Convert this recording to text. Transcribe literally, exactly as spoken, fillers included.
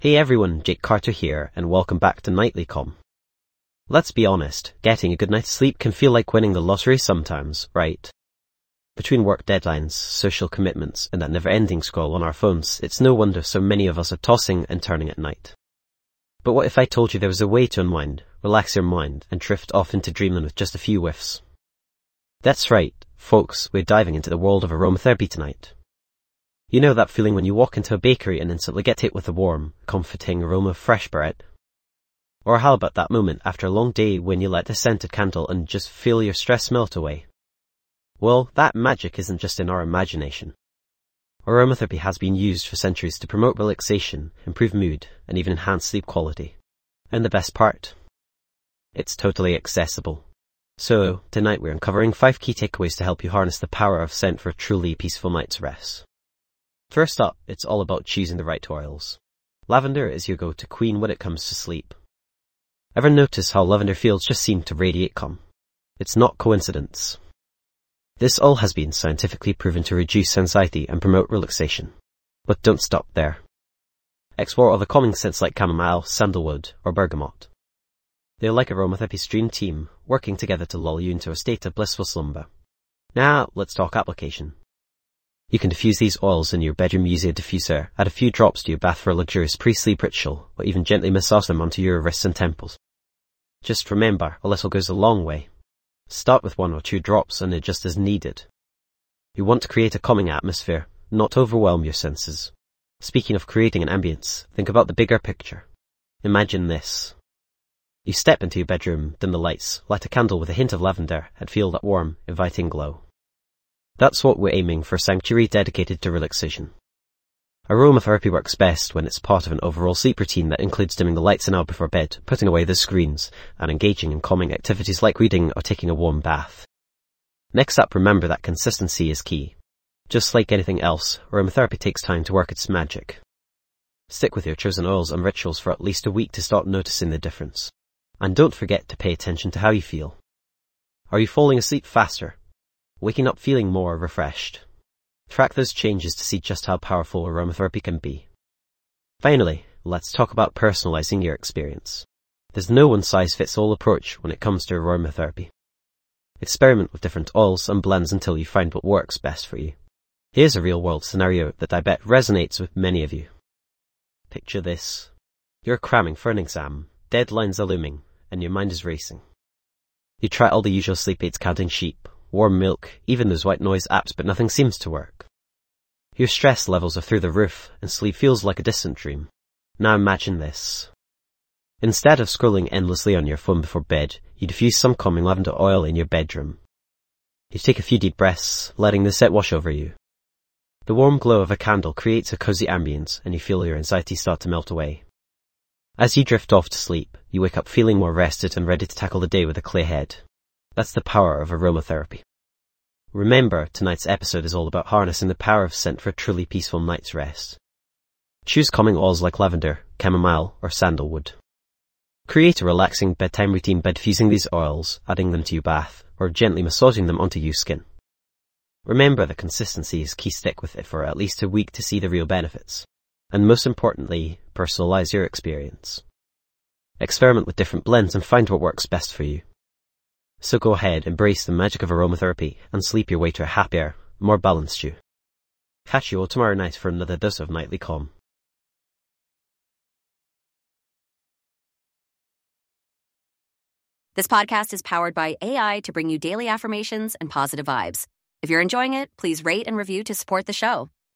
Hey everyone, Jake Carter here, and welcome back to Nightly Com. Let's be honest, getting a good night's sleep can feel like winning the lottery sometimes, right? Between work deadlines, social commitments, and that never-ending scroll on our phones, it's no wonder so many of us are tossing and turning at night. But what if I told you there was a way to unwind, relax your mind, and drift off into dreamland with just a few whiffs? That's right, folks, we're diving into the world of aromatherapy tonight. You know that feeling when you walk into a bakery and instantly get hit with the warm, comforting aroma of fresh bread? Or how about that moment after a long day when you light a scented candle and just feel your stress melt away? Well, that magic isn't just in our imagination. Aromatherapy has been used for centuries to promote relaxation, improve mood, and even enhance sleep quality. And the best part? It's totally accessible. So, tonight we're uncovering five key takeaways to help you harness the power of scent for a truly peaceful night's rest. First up, it's all about choosing the right oils. Lavender is your go-to queen when it comes to sleep. Ever notice how lavender fields just seem to radiate calm? It's not coincidence. This oil has been scientifically proven to reduce anxiety and promote relaxation. But don't stop there. Explore other calming scents like chamomile, sandalwood, or bergamot. They're like aromatherapy's dream team, working together to lull you into a state of blissful slumber. Now, let's talk application. You can diffuse these oils in your bedroom using a diffuser, add a few drops to your bath for a luxurious pre-sleep ritual, or even gently massage them onto your wrists and temples. Just remember, a little goes a long way. Start with one or two drops and adjust as needed. You want to create a calming atmosphere, not overwhelm your senses. Speaking of creating an ambience, think about the bigger picture. Imagine this. You step into your bedroom, dim the lights, light a candle with a hint of lavender, and feel that warm, inviting glow. That's what we're aiming for, a sanctuary dedicated to relaxation. Aromatherapy works best when it's part of an overall sleep routine that includes dimming the lights an hour before bed, putting away the screens, and engaging in calming activities like reading or taking a warm bath. Next up, remember that consistency is key. Just like anything else, aromatherapy takes time to work its magic. Stick with your chosen oils and rituals for at least a week to start noticing the difference. And don't forget to pay attention to how you feel. Are you falling asleep faster? Waking up feeling more refreshed? Track those changes to see just how powerful aromatherapy can be. Finally, let's talk about personalizing your experience. There's no one-size-fits-all approach when it comes to aromatherapy. Experiment with different oils and blends until you find what works best for you. Here's a real-world scenario that I bet resonates with many of you. Picture this. You're cramming for an exam, deadlines are looming, and your mind is racing. You try all the usual sleep aids, counting sheep, warm milk, even those white noise apps, but nothing seems to work. Your stress levels are through the roof, and sleep feels like a distant dream. Now imagine this. Instead of scrolling endlessly on your phone before bed, you diffuse some calming lavender oil in your bedroom. You take a few deep breaths, letting the scent wash over you. The warm glow of a candle creates a cozy ambience, and you feel your anxiety start to melt away. As you drift off to sleep, you wake up feeling more rested and ready to tackle the day with a clear head. That's the power of aromatherapy. Remember, tonight's episode is all about harnessing the power of scent for a truly peaceful night's rest. Choose calming oils like lavender, chamomile, or sandalwood. Create a relaxing bedtime routine by diffusing these oils, adding them to your bath, or gently massaging them onto your skin. Remember that consistency is key. Stick with it for at least a week to see the real benefits. And most importantly, personalize your experience. Experiment with different blends and find what works best for you. So go ahead, embrace the magic of aromatherapy, and sleep your way to a happier, more balanced you. Catch you all tomorrow night for another dose of Nightly Com. This podcast is powered by A I to bring you daily affirmations and positive vibes. If you're enjoying it, please rate and review to support the show.